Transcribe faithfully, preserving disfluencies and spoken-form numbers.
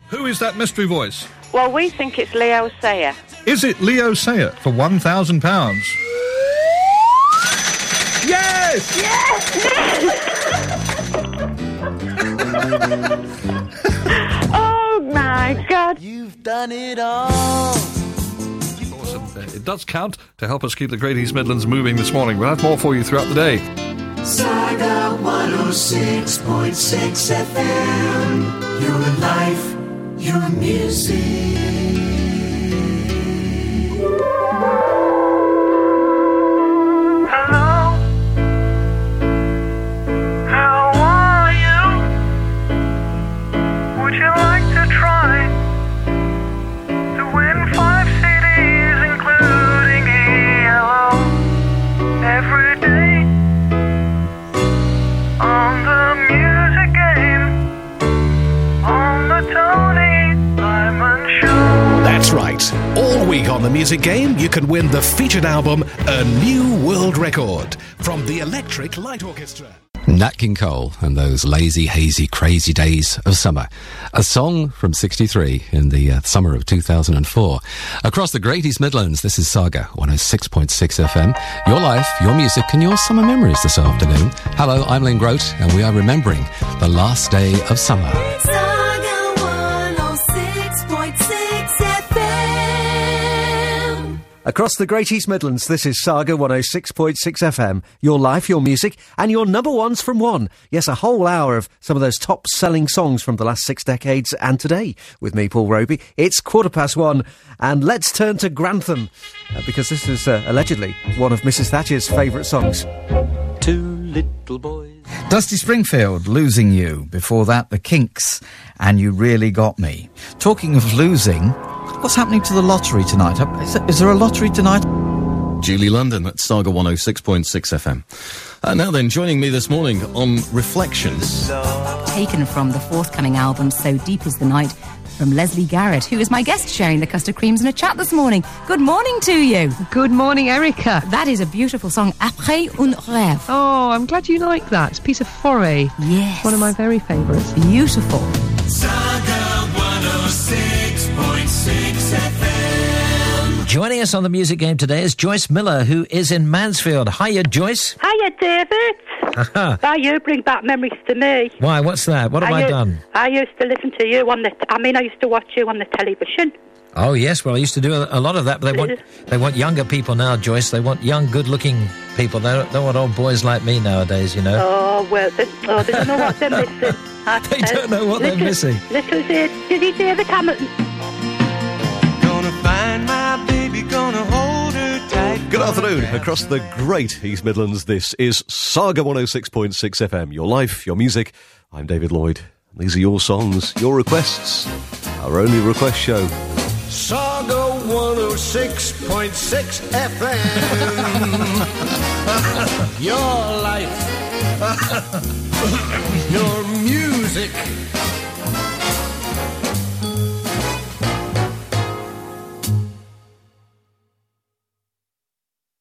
Who is that mystery voice? Well, we think it's Leo Sayer. Is it Leo Sayer for one thousand pounds? Yes! Yes! Oh, my God. You've done it all. Awesome. Uh, It does count to help us keep the Great East Midlands moving this morning. We'll have more for you throughout the day. Saga one oh six point six F M. Your life, your music. That's right. All week on The Music Game, you can win the featured album, A New World Record, from the Electric Light Orchestra. Nat King Cole and those lazy, hazy, crazy days of summer. A song from sixty-three in the uh, summer of two thousand four. Across the Great East Midlands, this is Saga one oh six point six F M. Your life, your music and your summer memories this afternoon. Hello, I'm Lynn Grote and we are remembering the last day of summer. Saga one oh six point six F M. Across the Great East Midlands, this is Saga one oh six point six F M. Your life, your music, and your number ones from one. Yes, a whole hour of some of those top-selling songs from the last six decades and today. With me, Paul Roby. It's quarter past one, and let's turn to Grantham, uh, because this is uh, allegedly one of Missus Thatcher's favourite songs. Two little boys. Dusty Springfield, Losing You. Before that, The Kinks, and You Really Got Me. Talking of losing, what's happening to the lottery tonight? Is there, is there a lottery tonight? Julie London at Saga one oh six point six F M. Uh, now then, joining me this morning on Reflections. Taken from the forthcoming album So Deep Is the Night, from Leslie Garrett, who is my guest sharing the custard creams in a chat this morning. Good morning to you. Good morning, Erica. That is a beautiful song, Après un rêve. Oh, I'm glad you like that. Piece of foray. Yes. One of my very favourites. Beautiful. Saga one oh six point six F M. Joining us on the Music Game today is Joyce Miller, who is in Mansfield. Hiya, Joyce. Hiya, David. Why you bring back memories to me? Why, what's that? What have I, I u- done? I used to listen to you on the... T- I mean, I used to watch you on the television. Oh, yes, well, I used to do a, a lot of that, but they want they want younger people now, Joyce. They want young, good-looking people. They don't, don't want old boys like me nowadays, you know. Oh, well, they, oh, they don't know what they're missing. I They don't know what little, they're missing. Little did, did he David Hamilton? Gonna find my baby, gonna hold her tight. Good afternoon. Across the Great East Midlands, this is Saga one oh six point six F M. Your life, your music. I'm David Lloyd. These are your songs, your requests. Our only request show. Saga one oh six point six F M. Your life, your music.